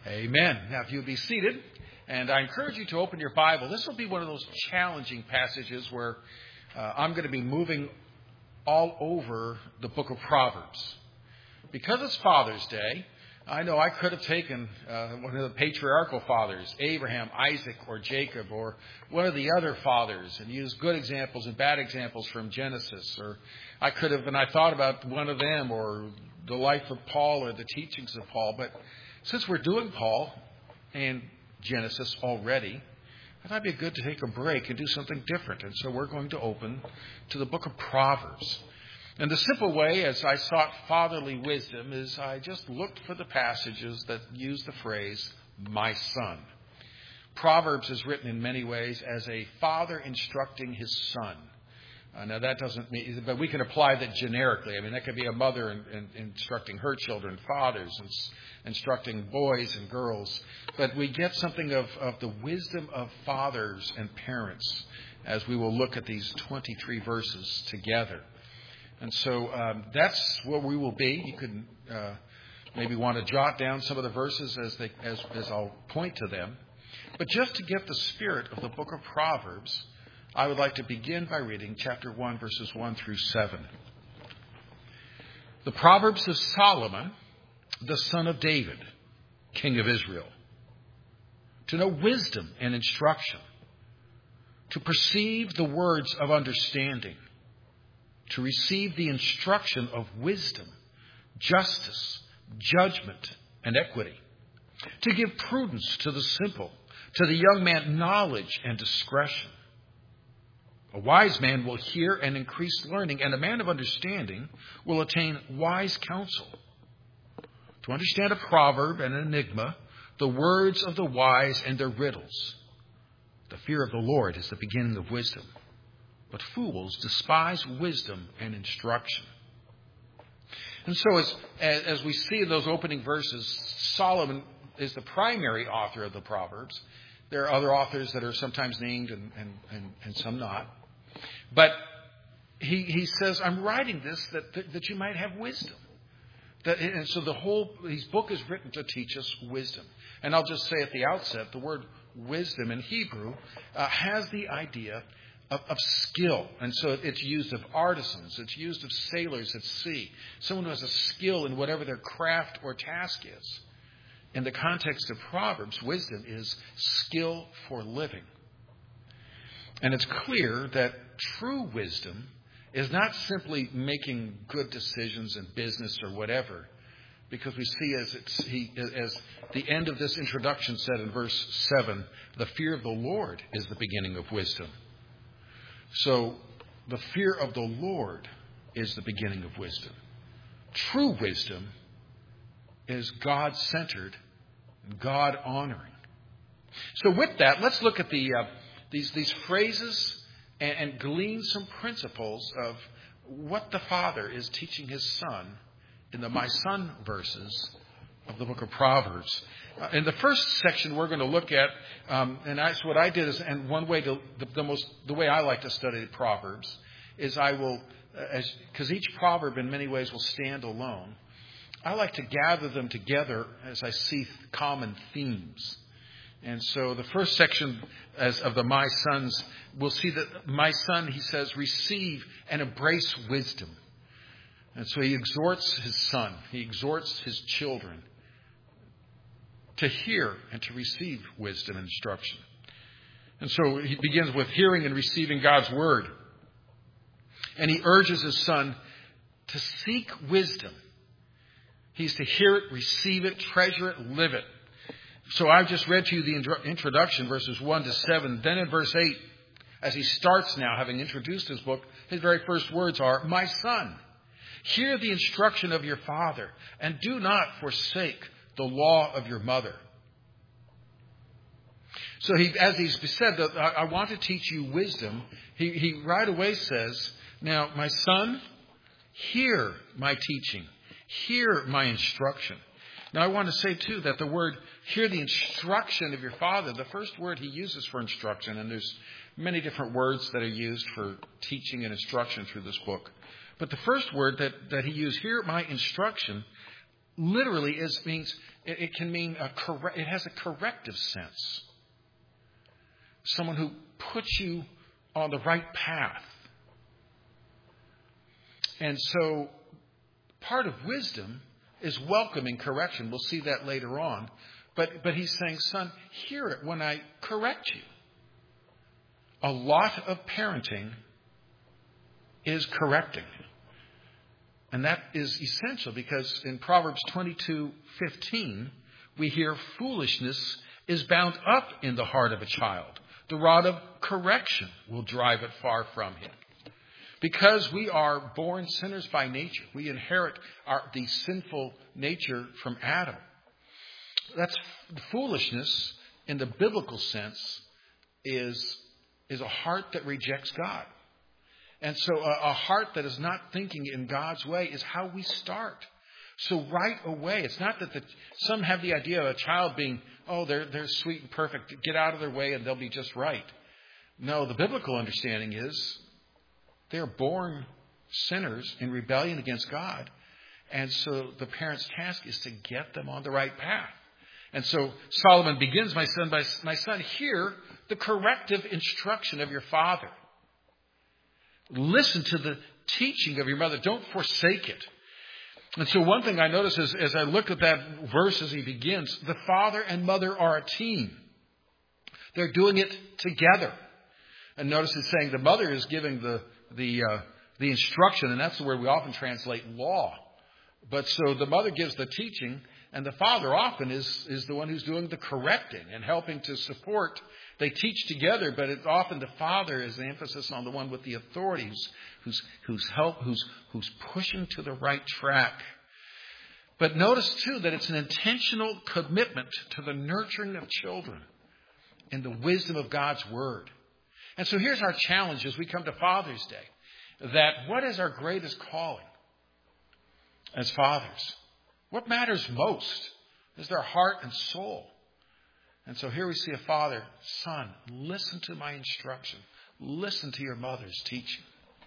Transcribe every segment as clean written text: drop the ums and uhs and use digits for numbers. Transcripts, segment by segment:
Amen. Now, if you'll be seated, and I encourage you to open your Bible. This will be one of those challenging passages where I'm going to be moving all over the book of Proverbs. Because it's Father's Day, I know I could have taken one of the patriarchal fathers, Abraham, Isaac, or Jacob, or one of the other fathers, and used good examples and bad examples from Genesis. Or I could have, and I thought about one of them, or the life of Paul, or the teachings of Paul. But since we're doing Paul and Genesis already, I thought it'd be good to take a break and do something different. And so we're going to open to the book of Proverbs. And the simple way, as I sought fatherly wisdom, is I just looked for the passages that use the phrase, my son. Proverbs is written in many ways as a father instructing his son. Now, that doesn't mean, but we can apply that generically. I mean, that could be a mother instructing her children, fathers instructing boys and girls. But we get something of the wisdom of fathers and parents as we will look at these 23 verses together. And so that's where we will be. You could maybe want to jot down some of the verses as I'll point to them. But just to get the spirit of the book of Proverbs, I would like to begin by reading chapter 1, verses 1 through 7. The Proverbs of Solomon, the son of David, king of Israel. To know wisdom and instruction, to perceive the words of understanding, to receive the instruction of wisdom, justice, judgment, and equity, to give prudence to the simple, to the young man knowledge and discretion. A wise man will hear and increase learning, and a man of understanding will attain wise counsel. To understand a proverb and an enigma, the words of the wise and their riddles. The fear of the Lord is the beginning of wisdom, but fools despise wisdom and instruction. And so as we see in those opening verses, Solomon is the primary author of the Proverbs. There are other authors that are sometimes named and some not. But he says, I'm writing this that you might have wisdom. And so his book is written to teach us wisdom. And I'll just say at the outset, the word wisdom in Hebrew has the idea of skill. And so it's used of artisans. It's used of sailors at sea. Someone who has a skill in whatever their craft or task is. In the context of Proverbs, wisdom is skill for living. And it's clear that true wisdom is not simply making good decisions in business or whatever, because we see as the end of this introduction said in verse 7, the fear of the Lord is the beginning of wisdom. So the fear of the Lord is the beginning of wisdom. True wisdom is God-centered, God-honoring. So with that, let's look at these phrases and glean some principles of what the Father is teaching his Son in the my son verses of the book of Proverbs. In the first section we're going to look at, and that's what I did, and one way the way I like to study the Proverbs is I will, because each proverb in many ways will stand alone, I like to gather them together as I see common themes. And so the first section of the my sons, we'll see that my son, he says, receive and embrace wisdom. And so he exhorts his son, he exhorts his children to hear and to receive wisdom and instruction. And so he begins with hearing and receiving God's word. And he urges his son to seek wisdom. He's to hear it, receive it, treasure it, live it. So I've just read to you the introduction, verses 1 to 7. Then in verse 8, as he starts now, having introduced his book, his very first words are, my son, hear the instruction of your father, and do not forsake the law of your mother. So as he's said, I want to teach you wisdom, he right away says, now, my son, hear my teaching, hear my instruction. Now, I want to say, too, that the word, hear the instruction of your father, the first word he uses for instruction, and there's many different words that are used for teaching and instruction through this book. But the first word that he used, hear my instruction, literally means it can mean it has a corrective sense. Someone who puts you on the right path. And so part of wisdom is welcoming correction. We'll see that later on. But he's saying, son, hear it when I correct you. A lot of parenting is correcting. And that is essential because in Proverbs 22:15, we hear foolishness is bound up in the heart of a child. The rod of correction will drive it far from him. Because we are born sinners by nature, we inherit the sinful nature from Adam. That's foolishness in the biblical sense is a heart that rejects God. And so a heart that is not thinking in God's way is how we start. So right away, it's not that some have the idea of a child being, they're sweet and perfect. Get out of their way and they'll be just right. No, the biblical understanding is they're born sinners in rebellion against God. And so the parent's task is to get them on the right path. And so Solomon begins, my son, hear the corrective instruction of your father. Listen to the teaching of your mother. Don't forsake it. And so one thing I notice is as I look at that verse as he begins, the father and mother are a team. They're doing it together. And notice it's saying the mother is giving the instruction, and that's the word we often translate law. But so the mother gives the teaching, and the father often is the one who's doing the correcting and helping to support. They teach together, but it's often the father is the emphasis on the one with the authority who's pushing to the right track. But notice too that it's an intentional commitment to the nurturing of children in the wisdom of God's word. And so here's our challenge as we come to Father's Day, that what is our greatest calling as fathers? What matters most is their heart and soul. And so here we see a father, son, listen to my instruction. Listen to your mother's teaching.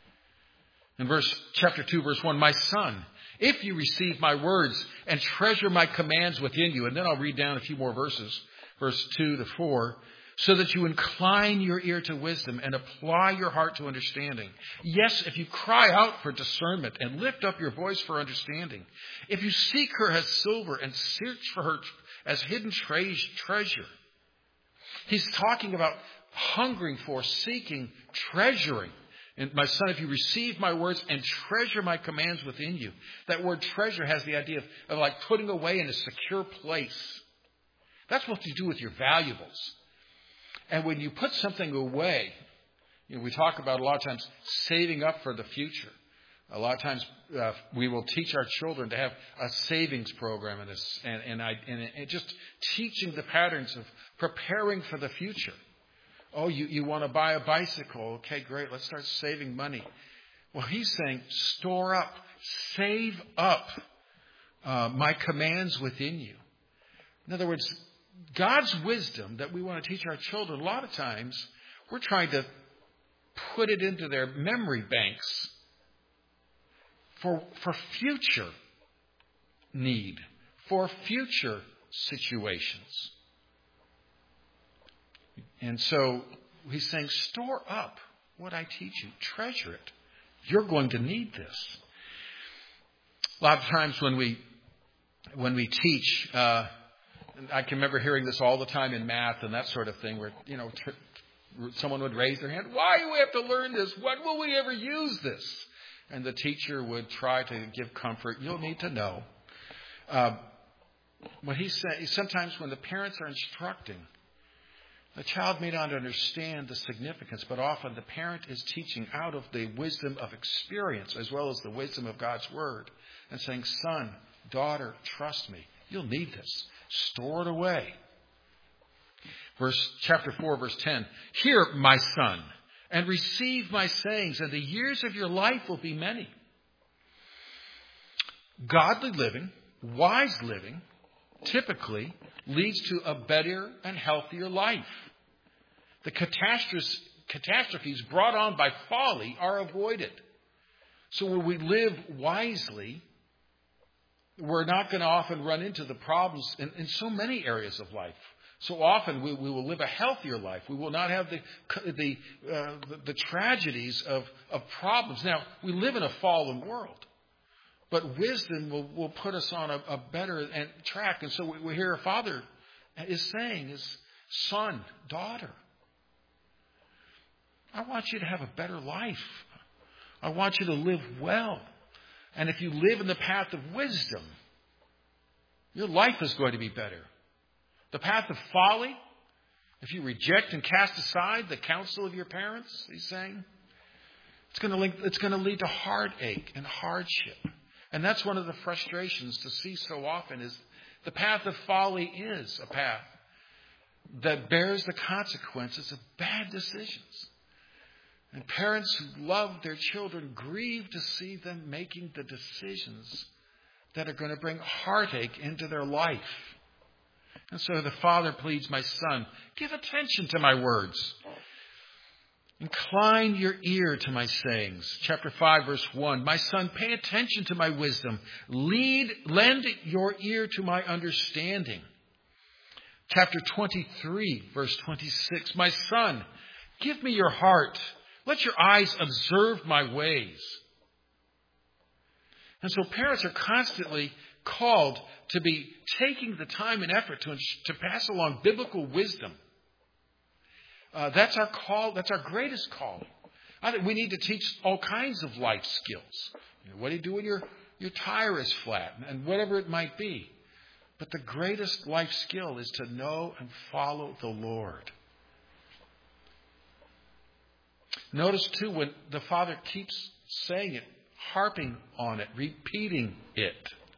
In chapter 2, verse 1, my son, if you receive my words and treasure my commands within you, and then I'll read down a few more verses, verse 2 to 4, so that you incline your ear to wisdom and apply your heart to understanding. Yes, if you cry out for discernment and lift up your voice for understanding, if you seek her as silver and search for her as hidden treasure. He's talking about hungering for, seeking, treasuring. And my son, if you receive my words and treasure my commands within you. That word treasure has the idea of like putting away in a secure place. That's what you do with your valuables. And when you put something away, we talk about a lot of times saving up for the future. A lot of times we will teach our children to have a savings program and just teaching the patterns of preparing for the future. Oh, you want to buy a bicycle? Okay, great. Let's start saving money. Well, he's saying store up, save up my commands within you. In other words, God's wisdom that we want to teach our children, a lot of times we're trying to put it into their memory banks for future need, for future situations. And so he's saying, store up what I teach you. Treasure it. You're going to need this. A lot of times when we teach, I can remember hearing this all the time in math and that sort of thing where, someone would raise their hand. Why do we have to learn this? When will we ever use this? And the teacher would try to give comfort. You'll need to know. What he said, sometimes when the parents are instructing, the child may not understand the significance, but often the parent is teaching out of the wisdom of experience as well as the wisdom of God's word and saying, son, daughter, trust me. You'll need this. Store it away. Chapter 4, verse 10. Hear, my son, and receive my sayings, and the years of your life will be many. Godly living, wise living, typically leads to a better and healthier life. The catastrophes brought on by folly are avoided. So when we live wisely, we're not going to often run into the problems in so many areas of life. So often we will live a healthier life. We will not have the tragedies of problems. Now, we live in a fallen world, but wisdom will put us on a better track. And so we hear a father is saying, his son, daughter, I want you to have a better life. I want you to live well. And if you live in the path of wisdom, your life is going to be better. The path of folly, if you reject and cast aside the counsel of your parents, he's saying, it's going to lead to heartache and hardship. And that's one of the frustrations to see so often is the path of folly is a path that bears the consequences of bad decisions. And parents who love their children grieve to see them making the decisions that are going to bring heartache into their life. And so the father pleads, my son, give attention to my words. Incline your ear to my sayings. Chapter 5, verse 1. My son, pay attention to my wisdom. Lend your ear to my understanding. Chapter 23, verse 26. My son, give me your heart. Let your eyes observe my ways. And so parents are constantly called to be taking the time and effort to pass along biblical wisdom. That's our call. That's our greatest calling. I think we need to teach all kinds of life skills. What do you do when your tire is flat and whatever it might be? But the greatest life skill is to know and follow the Lord. Notice too when the father keeps saying it, harping on it, repeating it.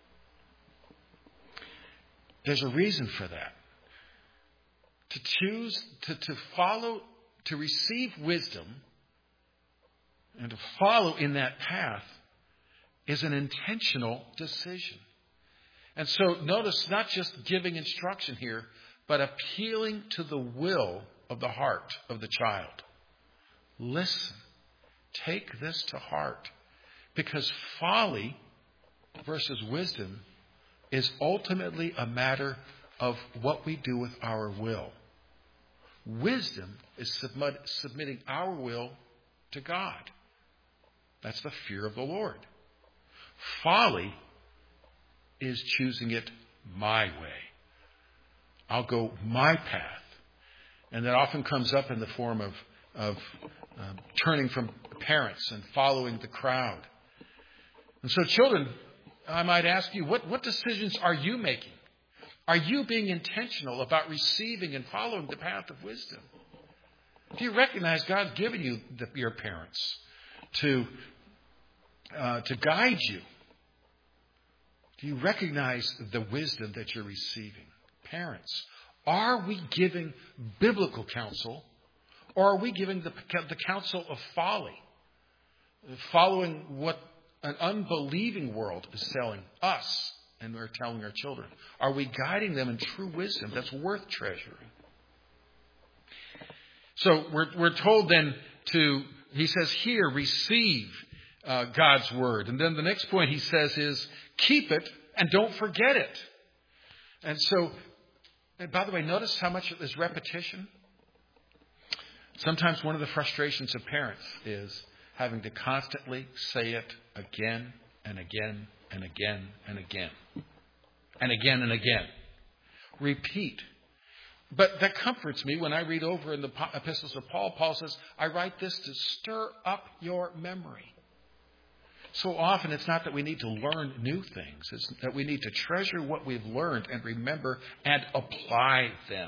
There's a reason for that. To choose to follow, to receive wisdom and to follow in that path is an intentional decision. And so notice not just giving instruction here, but appealing to the will of the heart of the child. Listen, take this to heart, because folly versus wisdom is ultimately a matter of what we do with our will. Wisdom is submitting our will to God. That's the fear of the Lord. Folly is choosing it my way. I'll go my path. And that often comes up in the form of turning from parents and following the crowd. And so children, I might ask you, what decisions are you making? Are you being intentional about receiving and following the path of wisdom? Do you recognize God's given you your parents to guide you? Do you recognize the wisdom that you're receiving? Parents, are we giving biblical counsel, or are we giving the counsel of folly, following what an unbelieving world is telling us and we're telling our children? Are we guiding them in true wisdom that's worth treasuring? So we're told then he says here, receive God's word. And then the next point he says is, keep it and don't forget it. And so, and by the way, notice how much is repetition. Sometimes one of the frustrations of parents is having to constantly say it again and again and again and again and again and again. Repeat. But that comforts me when I read over in the epistles of Paul. Paul says, I write this to stir up your memory. So often it's not that we need to learn new things. It's that we need to treasure what we've learned and remember and apply them.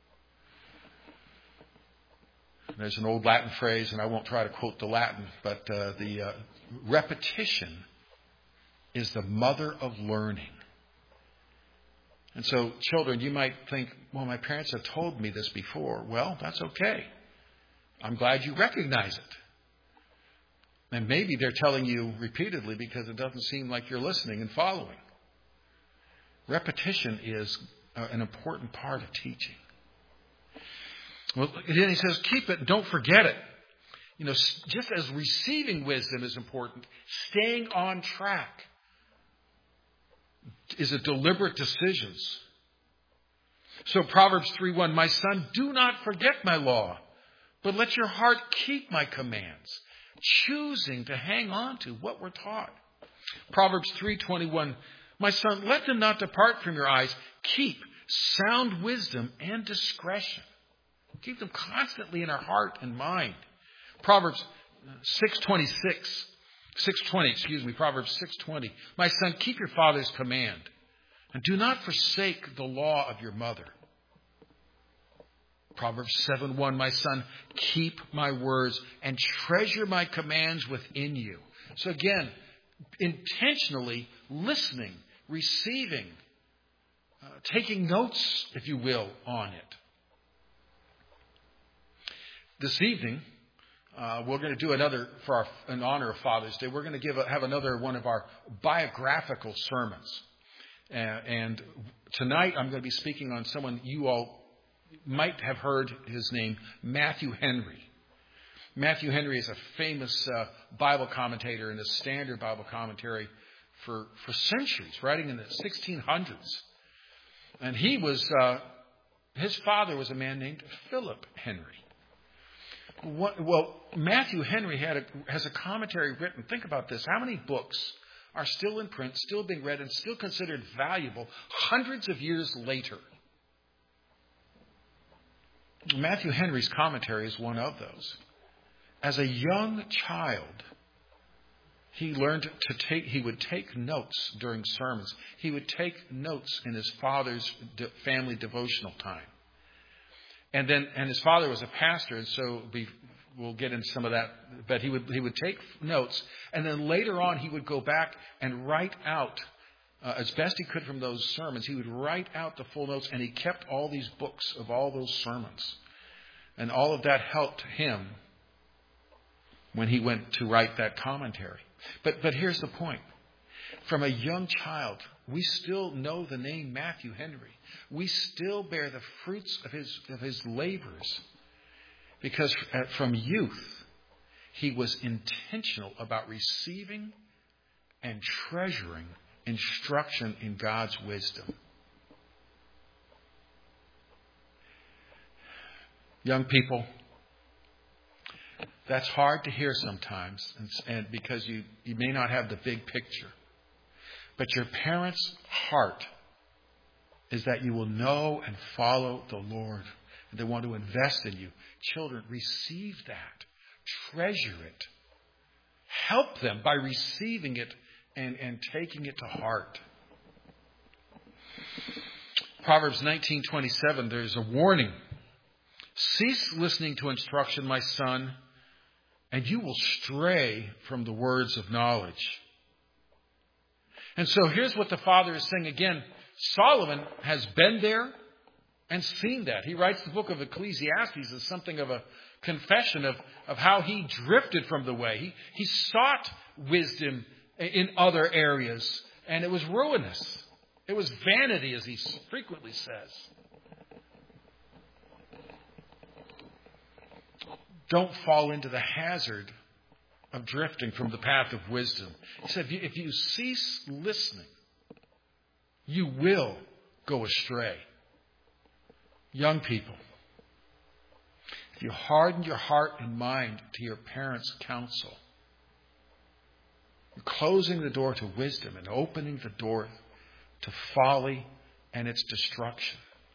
There's an old Latin phrase, and I won't try to quote the Latin, but the repetition is the mother of learning. And so, children, you might think, well, my parents have told me this before. Well, that's okay. I'm glad you recognize it. And maybe they're telling you repeatedly because it doesn't seem like you're listening and following. Repetition is an important part of teaching. Well, then he says, keep it, don't forget it. You know, just as receiving wisdom is important, staying on track is a deliberate decisions. So Proverbs 3:1, my son, do not forget my law, but let your heart keep my commands, choosing to hang on to what we're taught. Proverbs 3:21, my son, let them not depart from your eyes. Keep sound wisdom and discretion. Keep them constantly in our heart and mind. Proverbs 6:20, Proverbs 6:20. My son, keep your father's command, and do not forsake the law of your mother. Proverbs 7:1, my son, keep my words and treasure my commands within you. So again, intentionally listening, receiving, taking notes, if you will, on it. This evening, we're going to do another, in honor of Father's Day, we're going to have another one of our biographical sermons. And tonight I'm going to be speaking on someone you all might have heard his name, Matthew Henry. Matthew Henry is a famous Bible commentator in the Standard Bible Commentary for centuries, writing in the 1600s. And he was, his father was a man named Philip Henry. Well, Matthew Henry has a commentary written. Think about this. How many books are still in print, still being read, and still considered valuable hundreds of years later? Matthew Henry's commentary is one of those. As a young child, he learned he would take notes during sermons. He would take notes in his father's family devotional time. And his father was a pastor, and so we'll get into some of that. But he would take notes, and then later on he would go back and write out as best he could from those sermons. He would write out the full notes, and he kept all these books of all those sermons, and all of that helped him when he went to write that commentary. But here's the point: from a young child, we still know the name Matthew Henry. We still bear the fruits of his labors, because from youth he was intentional about receiving and treasuring instruction in God's wisdom. Young people, that's hard to hear sometimes, and because you may not have the big picture. But your parents' heart is that you will know and follow the Lord. And they want to invest in you. Children, receive that. Treasure it. Help them by receiving it and taking it to heart. Proverbs 19:27, there's a warning. Cease listening to instruction, my son, and you will stray from the words of knowledge. And so here's what the Father is saying again. Solomon has been there and seen that. He writes the book of Ecclesiastes as something of a confession of how he drifted from the way. He sought wisdom in other areas, and it was ruinous. It was vanity, as he frequently says. Don't fall into the hazard of drifting from the path of wisdom. He said, if you cease listening, you will go astray. Young people, if you harden your heart and mind to your parents' counsel, you're closing the door to wisdom and opening the door to folly and its destruction.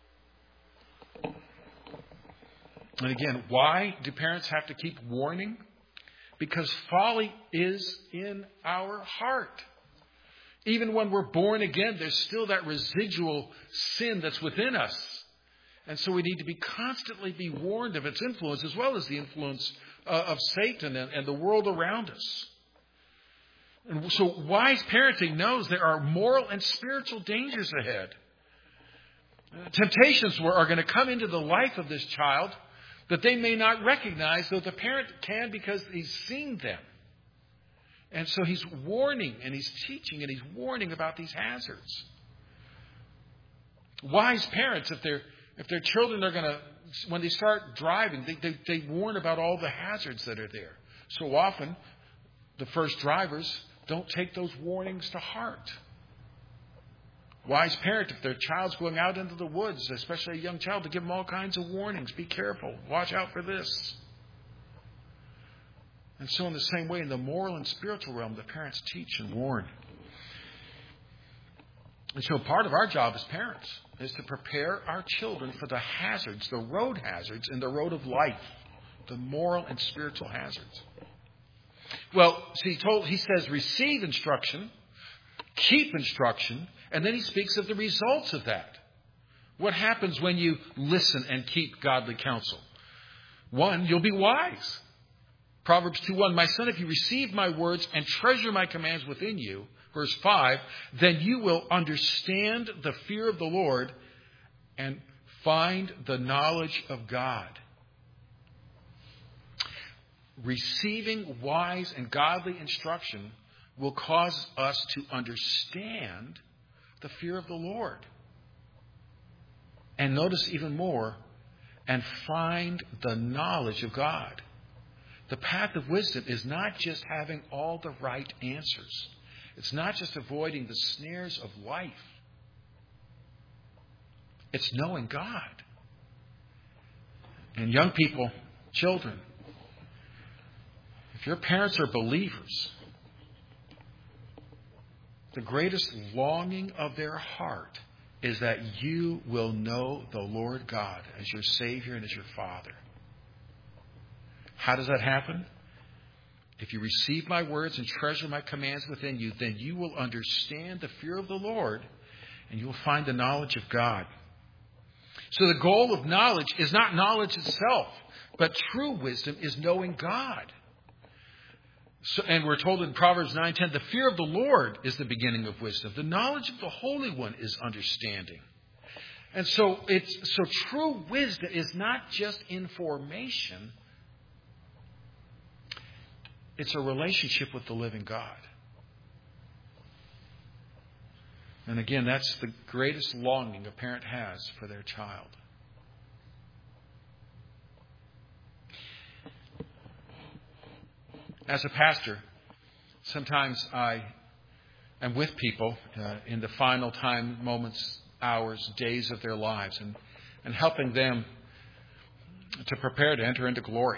And again, why do parents have to keep warning? Because folly is in our heart. Even when we're born again, there's still that residual sin that's within us. And so we need to constantly be warned of its influence, as well as the influence of Satan and the world around us. And so wise parenting knows there are moral and spiritual dangers ahead. Temptations are going to come into the life of this child that they may not recognize, though the parent can, because he's seen them. And so he's warning and he's teaching and he's warning about these hazards. Wise parents, if their children are going to, when they start driving, they warn about all the hazards that are there. So often, the first drivers don't take those warnings to heart. Wise parent, if their child's going out into the woods, especially a young child, to give them all kinds of warnings. Be careful. Watch out for this. And so in the same way, in the moral and spiritual realm, the parents teach and warn. And so part of our job as parents is to prepare our children for the hazards, the road hazards in the road of life, the moral and spiritual hazards. Well, see, he says receive instruction, keep instruction, and then he speaks of the results of that. What happens when you listen and keep godly counsel? 1, you'll be wise. Proverbs 2:1, my son, if you receive my words and treasure my commands within you, verse 5, then you will understand the fear of the Lord and find the knowledge of God. Receiving wise and godly instruction will cause us to understand the fear of the Lord. And notice even more, and find the knowledge of God. The path of wisdom is not just having all the right answers. It's not just avoiding the snares of life. It's knowing God. And young people, children, if your parents are believers, the greatest longing of their heart is that you will know the Lord God as your Savior and as your Father. How does that happen? If you receive my words and treasure my commands within you, then you will understand the fear of the Lord and you will find the knowledge of God. So the goal of knowledge is not knowledge itself, but true wisdom is knowing God. So, and we're told in Proverbs 9:10, the fear of the Lord is the beginning of wisdom. The knowledge of the Holy One is understanding. And so true wisdom is not just information. It's a relationship with the living God. And again, that's the greatest longing a parent has for their child. As a pastor, sometimes I am with people in the final time, moments, hours, days of their lives, and helping them to prepare to enter into glory.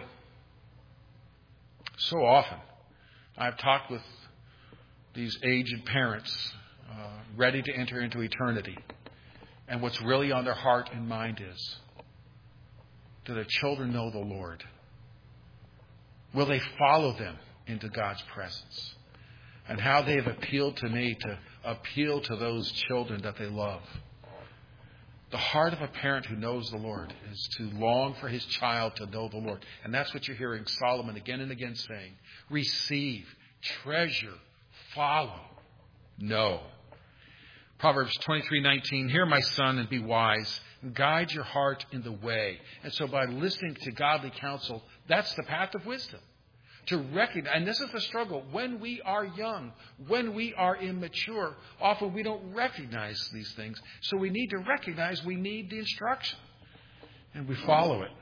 So often, I've talked with these aged parents ready to enter into eternity. And what's really on their heart and mind is, do their children know the Lord? Will they follow them into God's presence? And how they have appealed to me to appeal to those children that they love. The heart of a parent who knows the Lord is to long for his child to know the Lord. And that's what you're hearing Solomon again and again saying. Receive, treasure, follow, know. Proverbs 23:19, hear my son and be wise, and guide your heart in the way. And so by listening to godly counsel, that's the path of wisdom. To recognize, and this is the struggle, when we are young, when we are immature, often we don't recognize these things. So we need to recognize we need the instruction. And we follow it.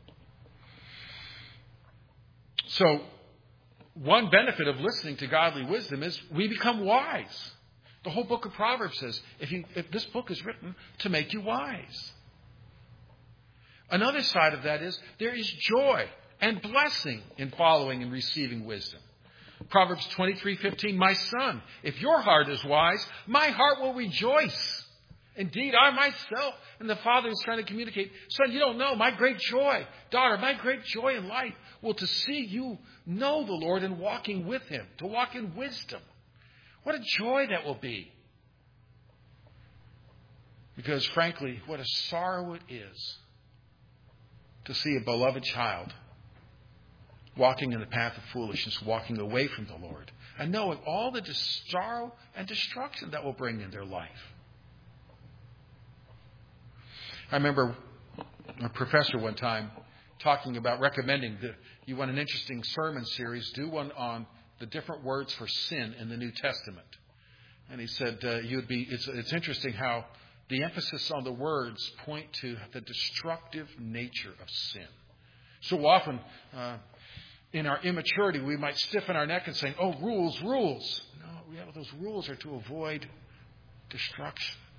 So, one benefit of listening to godly wisdom is we become wise. The whole book of Proverbs says, if this book is written to make you wise. Another side of that is there is joy and blessing in following and receiving wisdom. Proverbs 23:15, my son, if your heart is wise, my heart will rejoice. Indeed, I myself, and the father is trying to communicate, son, you don't know, my great joy, daughter, my great joy in life will to see you know the Lord and walking with him, to walk in wisdom. What a joy that will be. Because frankly, what a sorrow it is to see a beloved child walking in the path of foolishness, walking away from the Lord, and knowing all the sorrow and destruction that will bring in their life. I remember a professor one time talking about recommending that you want an interesting sermon series, do one on the different words for sin in the New Testament. And he said it's interesting how the emphasis on the words point to the destructive nature of sin. So often, in our immaturity, we might stiffen our neck and say, oh, rules, rules. No, those rules are to avoid destruction.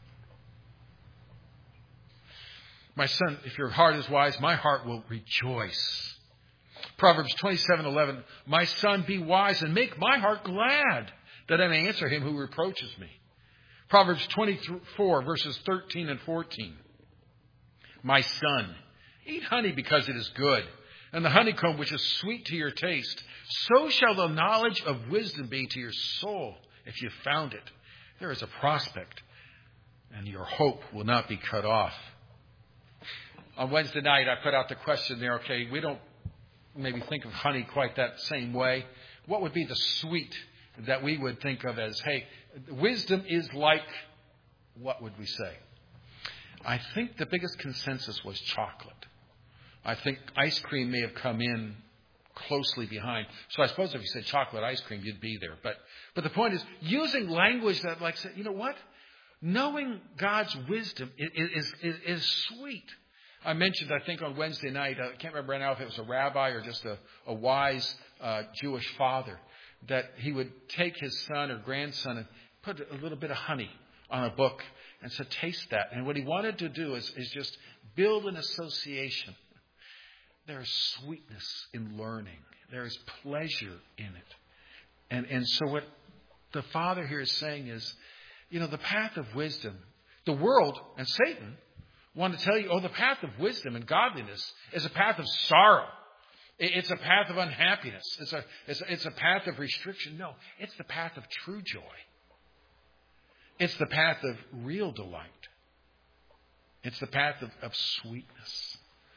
My son, if your heart is wise, my heart will rejoice. Proverbs 27:11, my son, be wise and make my heart glad, that I may answer him who reproaches me. Proverbs 24, verses 13 and 14. My son, eat honey because it is good, and the honeycomb which is sweet to your taste. So shall the knowledge of wisdom be to your soul if you found it. There is a prospect, and your hope will not be cut off. On Wednesday night, I put out the question there, okay, we don't maybe think of honey quite that same way. What would be the sweet that we would think of as, hey, wisdom is like, what would we say? I think the biggest consensus was chocolate. I think ice cream may have come in closely behind. So I suppose if you said chocolate ice cream, you'd be there. But the point is, using language that like, you know what? Knowing God's wisdom is sweet. I mentioned, I think on Wednesday night, I can't remember right now if it was a rabbi or just a wise Jewish father, that he would take his son or grandson and put a little bit of honey on a book and said, taste that. And what he wanted to do is just build an association. There is sweetness in learning. There is pleasure in it. And so what the Father here is saying is, you know, the path of wisdom, the world and Satan want to tell you, the path of wisdom and godliness is a path of sorrow. It's a path of unhappiness. It's a path of restriction. No, it's the path of true joy. It's the path of real delight. It's the path of sweetness.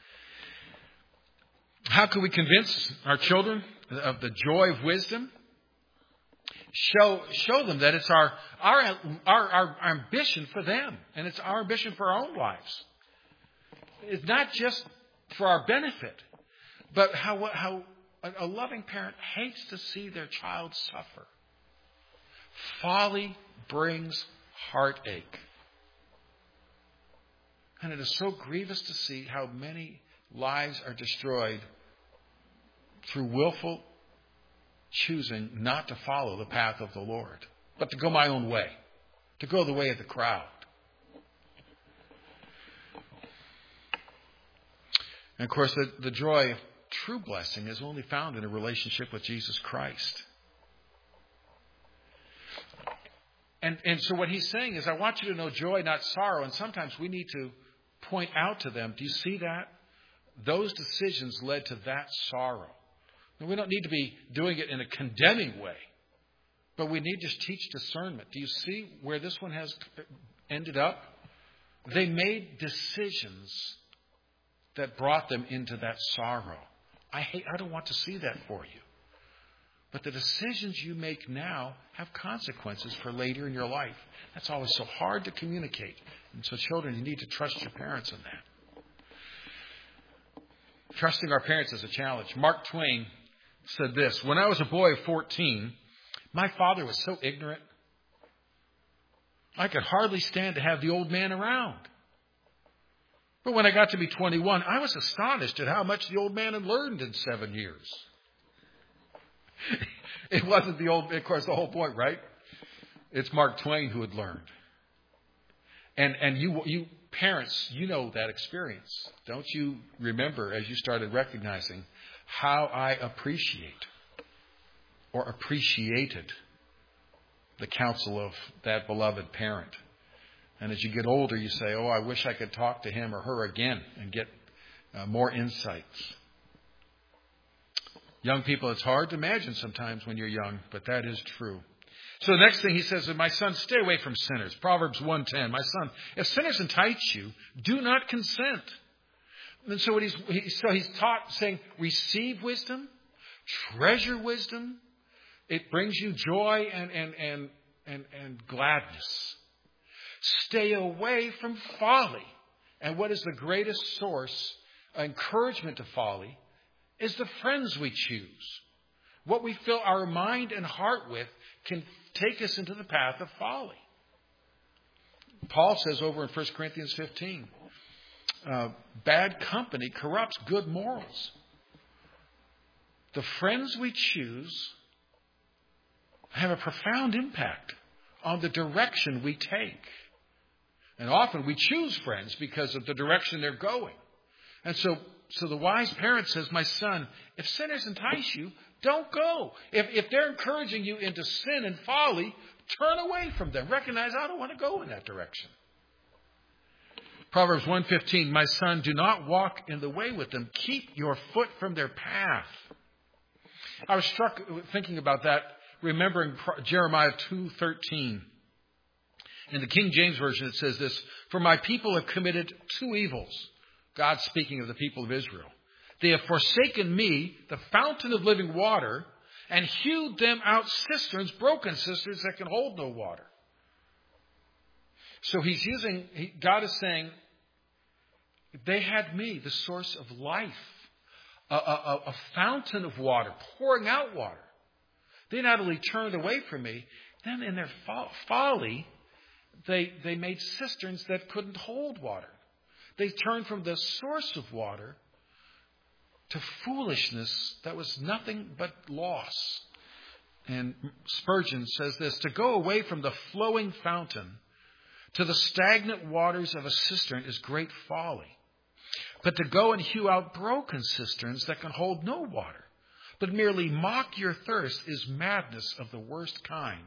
How can we convince our children of the joy of wisdom? Show them that it's our ambition for them, and it's our ambition for our own lives. It's not just for our benefit, but how a loving parent hates to see their child suffer. Folly brings heartache. And it is so grievous to see how many lives are destroyed through willful choosing not to follow the path of the Lord, but to go my own way, to go the way of the crowd. And of course, the joy of true blessing is only found in a relationship with Jesus Christ. And so what he's saying is, I want you to know joy, not sorrow. And sometimes we need to point out to them, do you see that? Those decisions led to that sorrow. And we don't need to be doing it in a condemning way, but we need to teach discernment. Do you see where this one has ended up? They made decisions that brought them into that sorrow. I don't want to see that for you. But the decisions you make now have consequences for later in your life. That's always so hard to communicate. And so children, you need to trust your parents in that. Trusting our parents is a challenge. Mark Twain said this: when I was a boy of 14, my father was so ignorant, I could hardly stand to have the old man around. But when I got to be 21, I was astonished at how much the old man had learned in 7 years. It wasn't the old, of course, the whole point, right? It's Mark Twain who had learned. And you parents, you know that experience. Don't you remember as you started recognizing how I appreciate or appreciated the counsel of that beloved parent? And as you get older, you say, I wish I could talk to him or her again and get more insights. Young people, it's hard to imagine sometimes when you're young, but that is true. So the next thing he says is, my son, stay away from sinners. Proverbs 1:10, my son, if sinners entice you, do not consent. And so he's taught, saying, receive wisdom, treasure wisdom. It brings you joy and gladness. Stay away from folly. And what is the greatest source of encouragement to folly is the friends we choose. What we fill our mind and heart with can take us into the path of folly. Paul says over in 1 Corinthians 15, bad company corrupts good morals. The friends we choose have a profound impact on the direction we take. And often we choose friends because of the direction they're going. And so the wise parent says, my son, if sinners entice you, don't go. If they're encouraging you into sin and folly, turn away from them. Recognize, I don't want to go in that direction. Proverbs 1:15, my son, do not walk in the way with them. Keep your foot from their path. I was struck thinking about that, remembering Jeremiah 2:13. In the King James Version, it says this, for my people have committed two evils. God speaking of the people of Israel. They have forsaken me, the fountain of living water, and hewed them out cisterns, broken cisterns that can hold no water. So God is saying, they had me, the source of life, a fountain of water, pouring out water. They not only turned away from me, then in their folly, they made cisterns that couldn't hold water. They turned from the source of water to foolishness that was nothing but loss. And Spurgeon says this, to go away from the flowing fountain to the stagnant waters of a cistern is great folly. But to go and hew out broken cisterns that can hold no water, but merely mock your thirst, is madness of the worst kind.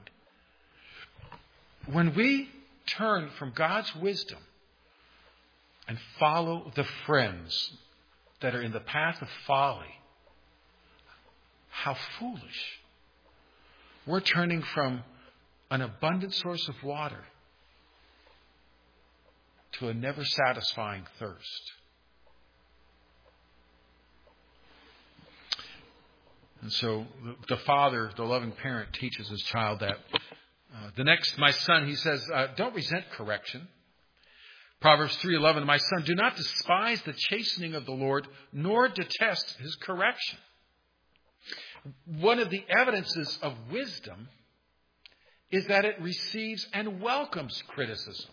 When we turn from God's wisdom and follow the friends that are in the path of folly, how foolish. We're turning from an abundant source of water to a never satisfying thirst. And so the father, the loving parent, teaches his child that. My son, he says, don't resent correction. Proverbs 3:11, my son, do not despise the chastening of the Lord, nor detest his correction. One of the evidences of wisdom is that it receives and welcomes criticism.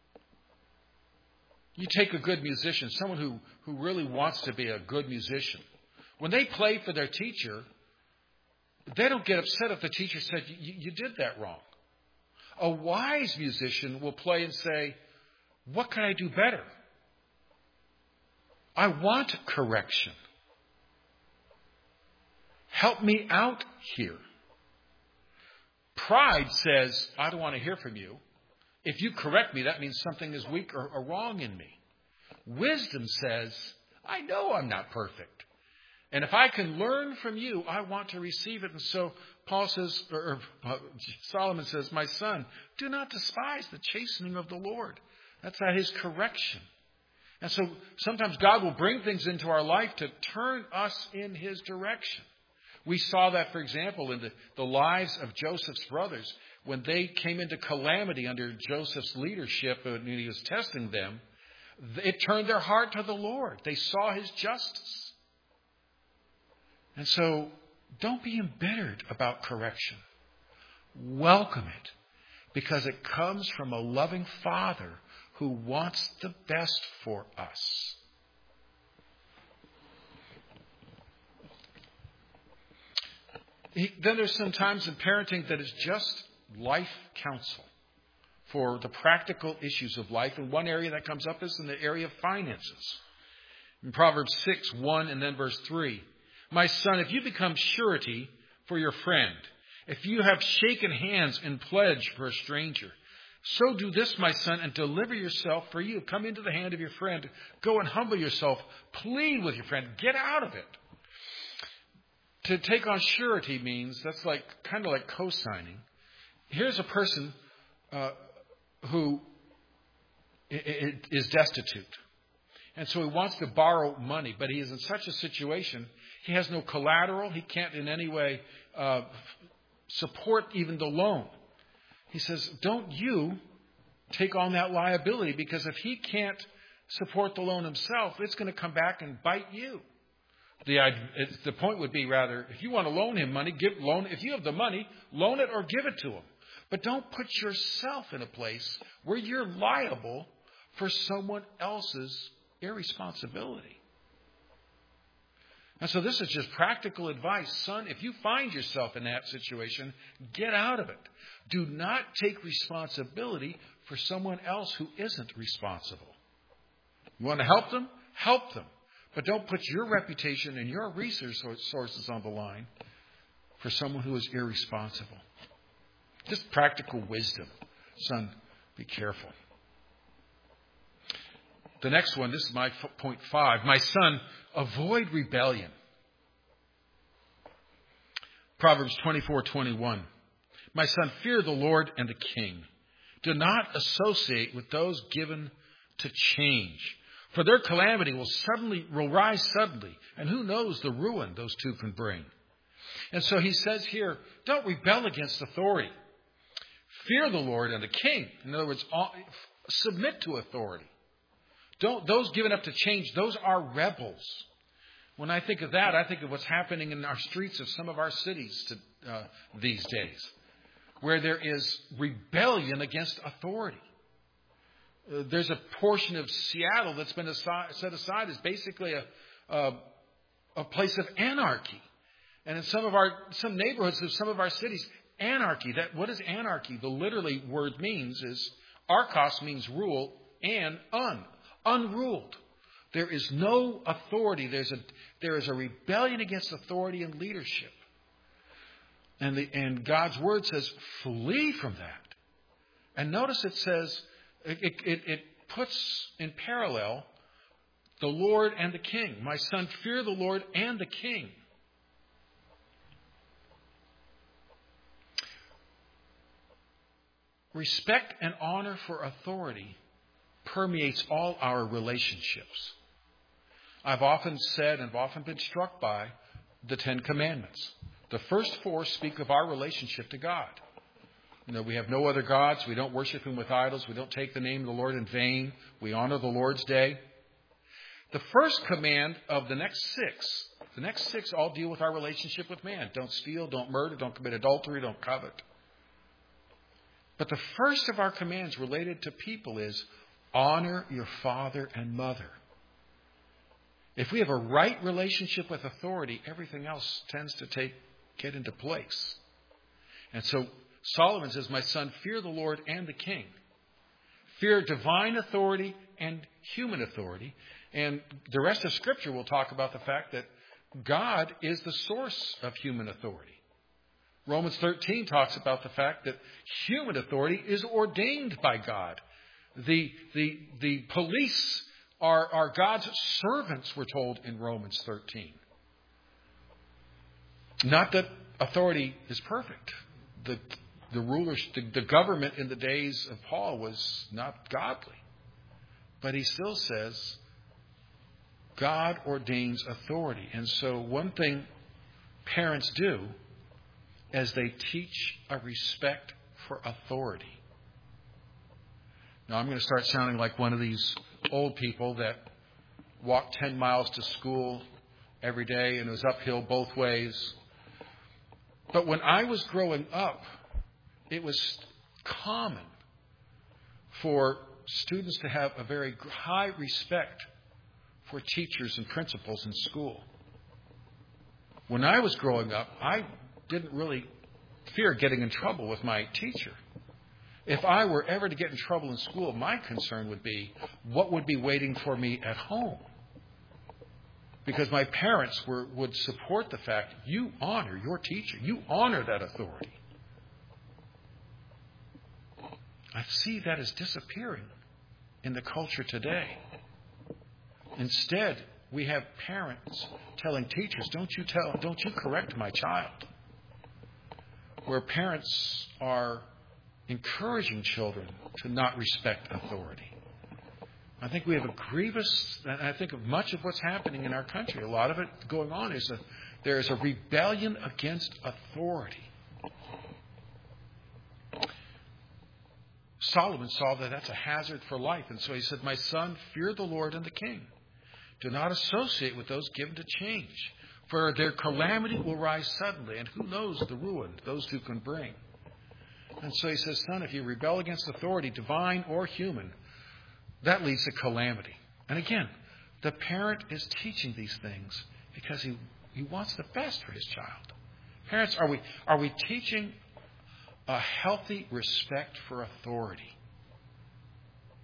You take a good musician, someone who really wants to be a good musician. When they play for their teacher, they don't get upset if the teacher said, you did that wrong. A wise musician will play and say, what can I do better? I want correction. Help me out here. Pride says, I don't want to hear from you. If you correct me, that means something is weak or wrong in me. Wisdom says, I know I'm not perfect. And if I can learn from you, I want to receive it. And so Paul says, Solomon says, my son, do not despise the chastening of the Lord. That's not his correction. And so sometimes God will bring things into our life to turn us in his direction. We saw that, for example, in the lives of Joseph's brothers. When they came into calamity under Joseph's leadership and he was testing them, it turned their heart to the Lord. They saw his justice. And so don't be embittered about correction. Welcome it, because it comes from a loving Father who wants the best for us. Then there's some times in parenting that is just life counsel for the practical issues of life. And one area that comes up is in the area of finances. In Proverbs 6:1 and then verse 3. My son, if you become surety for your friend, if you have shaken hands in pledge for a stranger, so do this, my son, and deliver yourself for you. Come into the hand of your friend. Go and humble yourself. Plead with your friend. Get out of it. To take on surety means, that's kind of like co-signing. Here's a person who is destitute. And so he wants to borrow money, but he is in such a situation, he has no collateral. He can't in any way support even the loan. He says, don't you take on that liability, because if he can't support the loan himself, it's going to come back and bite you. The point would be rather, if you want to loan him money, if you have the money, loan it or give it to him. But don't put yourself in a place where you're liable for someone else's irresponsibility. And so this is just practical advice. Son, if you find yourself in that situation, get out of it. Do not take responsibility for someone else who isn't responsible. You want to help them? Help them. But don't put your reputation and your resources on the line for someone who is irresponsible. Just practical wisdom. Son, be careful. The next one, this is my point 5. My son, avoid rebellion. Proverbs 24:21. My son, fear the Lord and the king. Do not associate with those given to change. For their calamity will rise suddenly. And who knows the ruin those two can bring. And so he says here, don't rebel against authority. Fear the Lord and the king. In other words, submit to authority. Those given up to change, those are rebels. When I think of that, I think of what's happening in our streets of some of our cities these days, where there is rebellion against authority. There's a portion of Seattle that's been set aside as basically a place of anarchy. And in some neighborhoods of some of our cities, anarchy. What is anarchy? The literally word means is, archos means rule, and unruled. There is no authority. There is a rebellion against authority and leadership. And God's word says, flee from that. And notice it says, it puts in parallel the Lord and the king. My son, fear the Lord and the king. Respect and honor for authority permeates all our relationships. I've often said and I've often been struck by the 10 Commandments. The first 4 speak of our relationship to God. We have no other gods. We don't worship him with idols. We don't take the name of the Lord in vain. We honor the Lord's day. The first command of the next 6 all deal with our relationship with man. Don't steal, don't murder, don't commit adultery, don't covet. But the first of our commands related to people is honor your father and mother. If we have a right relationship with authority, everything else tends to get into place. And so Solomon says, my son, fear the Lord and the king. Fear divine authority and human authority. And the rest of Scripture will talk about the fact that God is the source of human authority. Romans 13 talks about the fact that human authority is ordained by God. The police are God's servants, we're told in Romans 13. Not that authority is perfect. The rulers, the government in the days of Paul was not godly. But he still says God ordains authority. And so one thing parents do is they teach a respect for authority. Now I'm going to start sounding like one of these old people that walked 10 miles to school every day and it was uphill both ways. But when I was growing up, it was common for students to have a very high respect for teachers and principals in school. When I was growing up, I didn't really fear getting in trouble with my teacher. If I were ever to get in trouble in school, my concern would be what would be waiting for me at home. Because my parents would support the fact, you honor your teacher. You honor that authority. I see that as disappearing in the culture today. Instead, we have parents telling teachers, don't you correct my child. Where parents are encouraging children to not respect authority. I think we have I think of much of what's happening in our country. A lot of it going on is there is a rebellion against authority. Solomon saw that that's a hazard for life. And so he said, my son, fear the Lord and the king. Do not associate with those given to change. For their calamity will rise suddenly. And who knows the ruin those two can bring. And so he says, son, if you rebel against authority, divine or human, that leads to calamity. And again, the parent is teaching these things because he wants the best for his child. Parents, are we teaching a healthy respect for authority?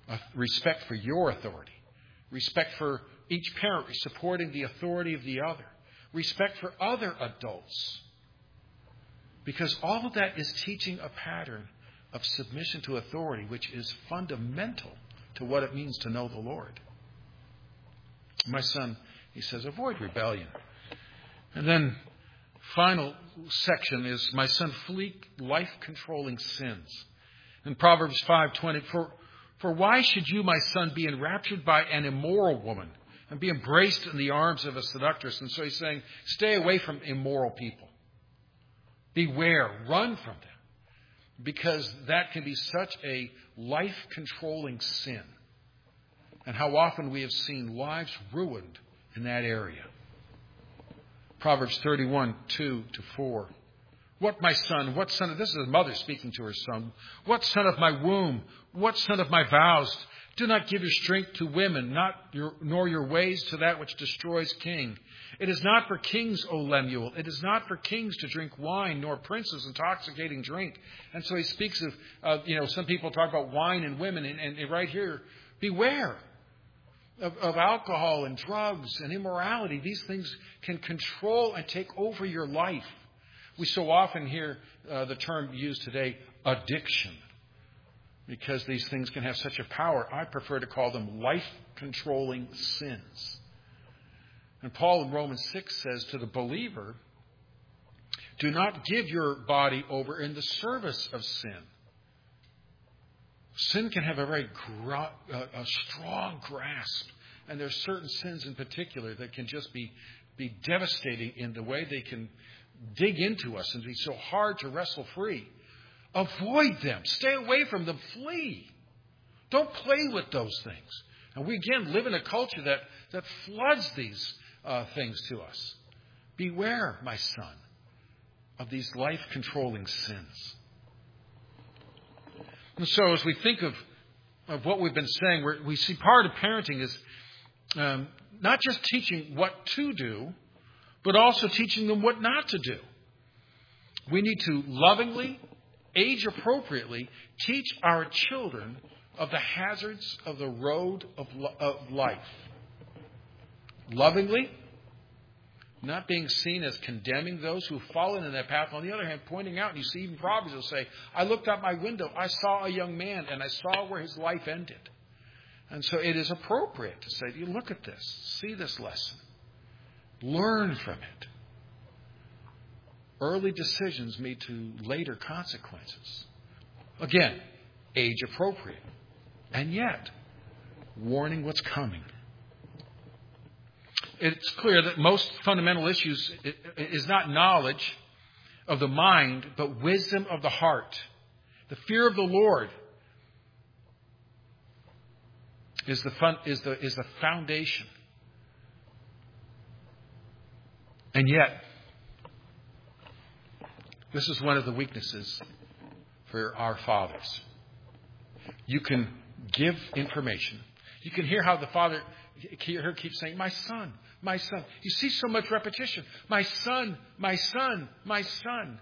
respect for your authority, respect for each parent supporting the authority of the other, respect for other adults. Because all of that is teaching a pattern of submission to authority, which is fundamental to what it means to know the Lord. My son, he says, avoid rebellion. And then final section is, my son, flee life-controlling sins. In Proverbs 5:20, for why should you, my son, be enraptured by an immoral woman and be embraced in the arms of a seductress? And so he's saying, stay away from immoral people. Beware, run from them. Because that can be such a life-controlling sin. And how often we have seen lives ruined in that area. Proverbs 31:2-4. What, my son, what son of... This is a mother speaking to her son. What son of my womb, what son of my vows, do not give your strength to women, nor your ways to that which destroys king. It is not for kings, O Lemuel. It is not for kings to drink wine, nor princes intoxicating drink. And so he speaks of, some people talk about wine and women, and right here, beware of alcohol and drugs and immorality. These things can control and take over your life. We so often hear the term used today, addiction, because these things can have such a power. I prefer to call them life-controlling sins. And Paul in Romans 6 says to the believer, do not give your body over in the service of sin. Sin can have a very strong grasp. And there's certain sins in particular that can just be devastating in the way they can dig into us and be so hard to wrestle free. Avoid them. Stay away from them. Flee. Don't play with those things. And we, again, live in a culture that floods these things to us. Beware, my son, of these life-controlling sins. And so as we think of what we've been saying, we see part of parenting is not just teaching what to do, but also teaching them what not to do. We need to lovingly, age-appropriately, teach our children of the hazards of the road of life. Lovingly, not being seen as condemning those who've fallen in that path. On the other hand, pointing out, and you see even Proverbs will say, I looked out my window, I saw a young man, and I saw where his life ended. And so it is appropriate to say, you look at this, see this lesson, learn from it. Early decisions lead to later consequences. Again, age appropriate. And yet, warning what's coming. It's clear that most fundamental issues is not knowledge of the mind, but wisdom of the heart. The fear of the Lord is the foundation. And yet, this is one of the weaknesses for our fathers. You can give information. You can hear how the father keeps saying, my son, my son. You see so much repetition. My son, my son, my son.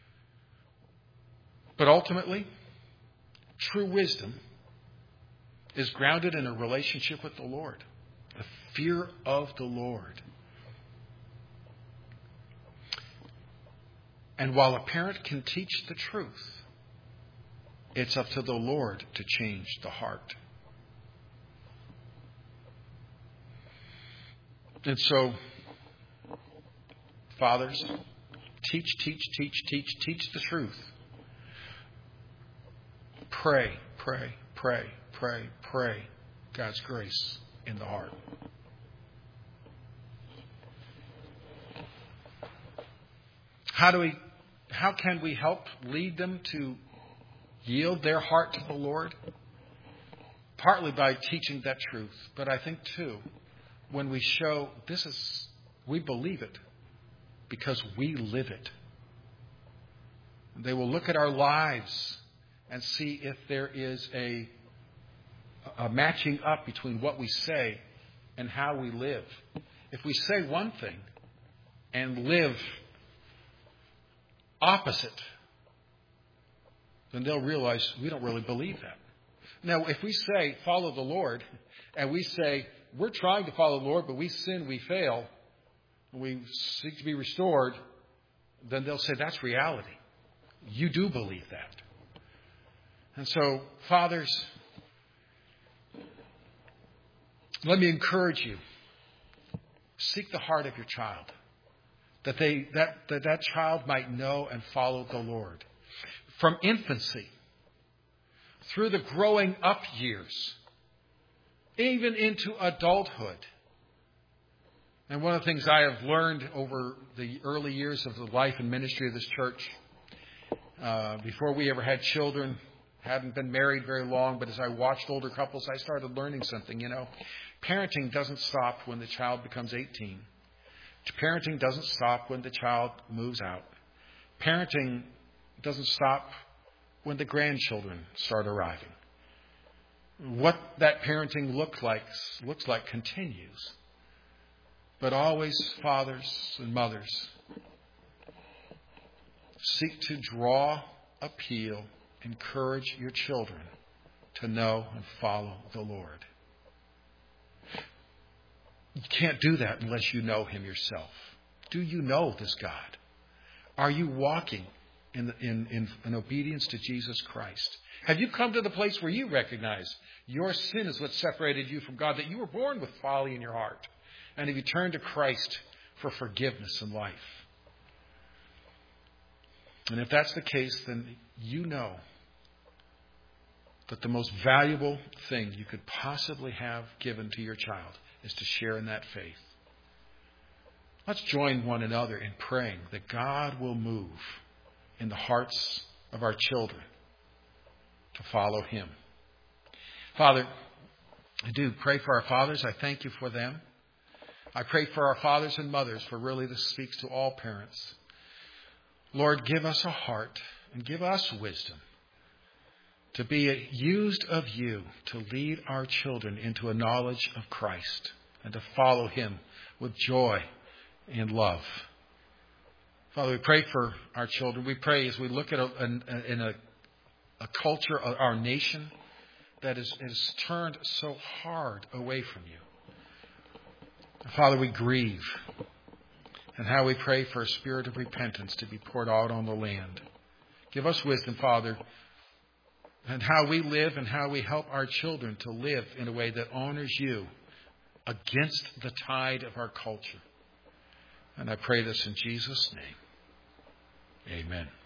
But ultimately, true wisdom is grounded in a relationship with the Lord. The fear of the Lord. And while a parent can teach the truth, it's up to the Lord to change the heart. And so, fathers, teach the truth. Pray God's grace in the heart. How can we help lead them to yield their heart to the Lord? Partly by teaching that truth, but I think too, when we show we believe it because we live it. They will look at our lives and see if there is a matching up between what we say and how we live. If we say one thing and live opposite, then they'll realize we don't really believe that. Now, if we say, follow the Lord, and we say, we're trying to follow the Lord, but we sin, we fail, and we seek to be restored, then they'll say, that's reality. You do believe that. And so, fathers, let me encourage you. Seek the heart of your child, that child might know and follow the Lord. From infancy, through the growing up years, even into adulthood. And one of the things I have learned over the early years of the life and ministry of this church, before we ever had children, hadn't been married very long, but as I watched older couples, I started learning something, Parenting doesn't stop when the child becomes 18. Parenting doesn't stop when the child moves out. Parenting doesn't stop when the grandchildren start arriving. What that parenting looks like continues. But always, fathers and mothers, seek to draw, appeal, encourage your children to know and follow the Lord. You can't do that unless you know Him yourself. Do you know this God? Are you walking in obedience to Jesus Christ? Have you come to the place where you recognize your sin is what separated you from God, that you were born with folly in your heart? And have you turned to Christ for forgiveness and life? And if that's the case, then you know that the most valuable thing you could possibly have given to your child is to share in that faith. Let's join one another in praying that God will move in the hearts of our children to follow Him. Father, I do pray for our fathers. I thank you for them. I pray for our fathers and mothers, for really this speaks to all parents. Lord, give us a heart and give us wisdom to be used of you to lead our children into a knowledge of Christ and to follow Him with joy and love. Father, we pray for our children. We pray as we look at a culture, our nation, that is turned so hard away from you. Father, we grieve. And how we pray for a spirit of repentance to be poured out on the land. Give us wisdom, Father, and how we live and how we help our children to live in a way that honors you against the tide of our culture. And I pray this in Jesus' name. Amen.